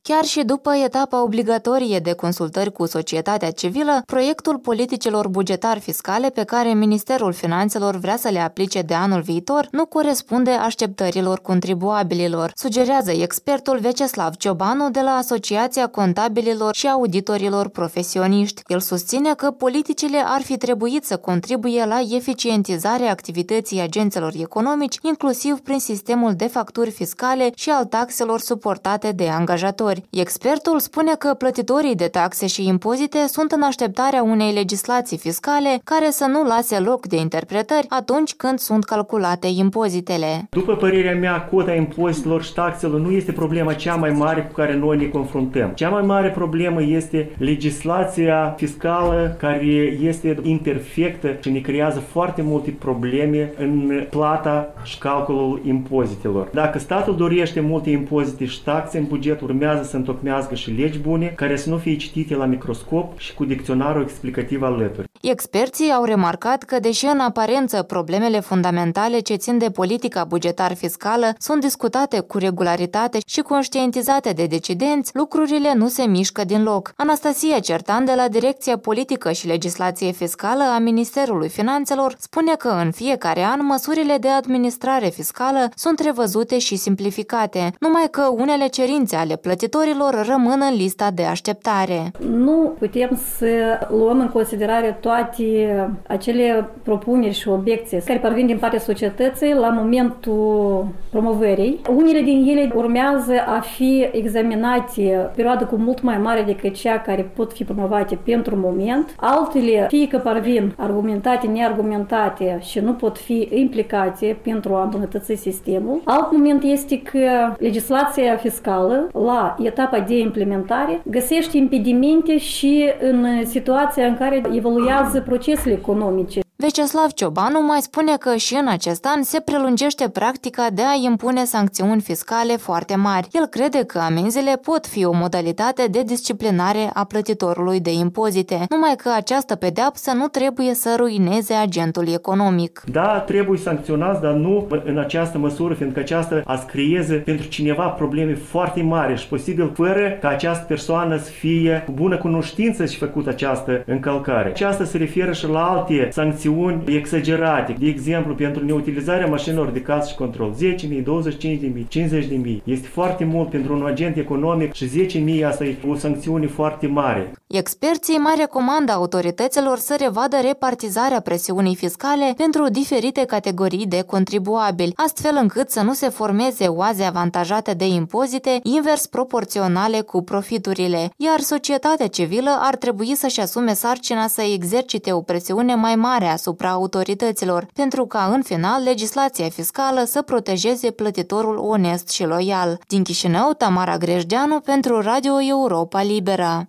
Chiar și după etapa obligatorie de consultări cu societatea civilă, proiectul politicilor bugetar-fiscale pe care Ministerul Finanțelor vrea să le aplice de anul viitor nu corespunde așteptărilor contribuabililor, sugerează expertul Veceslav Ciobanu de la Asociația Contabililor și Auditorilor Profesioniști. El susține că politicile ar fi trebuit să contribuie la eficientizarea activității agenților economici, inclusiv prin sistemul de facturi fiscale și al taxelor suportate de angajatori. Expertul spune că plătitorii de taxe și impozite sunt în așteptarea unei legislații fiscale care să nu lase loc de interpretări atunci când sunt calculate impozitele. După părerea mea, cota impozitelor și taxelor nu este problema cea mai mare cu care noi ne confruntăm. Cea mai mare problemă este legislația fiscală care este imperfectă și ne creează foarte multe probleme în plata și calculul impozitelor. Dacă statul dorește multe impozite și taxe, în buget urmează să întocmească și legi bune care să nu fie citite la microscop și cu dicționarul explicativ alături. Experții au remarcat că, deși în aparență problemele fundamentale ce țin de politica bugetar-fiscală sunt discutate cu regularitate și conștientizate de decidenți, lucrurile nu se mișcă din loc. Anastasia Certan de la Direcția Politică și Legislație Fiscală a Ministerului Finanțelor spune că în fiecare an măsurile de administrare fiscală sunt revăzute și simplificate, numai că unele cerințe ale plătitorilor rămân în lista de așteptare. Nu putem să luăm în considerare toate acele propuneri și obiecții care parvin din partea societății la momentul promovării. Unele din ele urmează a fi examinate o perioadă cu mult mai mare decât cea care pot fi promovate pentru moment. Altele, fie că parvin argumentate, neargumentate și nu pot fi implicate pentru a îmbunătăți sistemul. Alt moment este că legislația fiscală la etapa de implementare găsește impedimente și în situația în care evoluează procesele economice. Veceslav Ciobanu mai spune că și în acest an se prelungește practica de a impune sancțiuni fiscale foarte mari. El crede că amenziile pot fi o modalitate de disciplinare a plătitorului de impozite, numai că această pedeapsă nu trebuie să ruineze agentul economic. Da, trebuie sancționați, dar nu în această măsură, fiindcă aceasta ați creeze pentru cineva probleme foarte mari și posibil fără ca această persoană să fie cu bună cunoștință și făcut această încălcare. Aceasta se referă și la alte sancțiuni exagerate. De exemplu, pentru neutilizarea mașinilor de casă și control, 10.000, 25.000, 50.000. Este foarte mult pentru un agent economic și 10.000 asta e o sancțiune foarte mare. Experții mai recomandă autorităților să revadă repartizarea presiunii fiscale pentru diferite categorii de contribuabili, astfel încât să nu se formeze oaze avantajate de impozite invers proporționale cu profiturile, iar societatea civilă ar trebui să-și asume sarcina să exercite o presiune mai mare asupra autorităților, pentru ca în final legislația fiscală să protejeze plătitorul onest și loial. Din Chișinău, Tamara Grejdeanu pentru Radio Europa Liberă.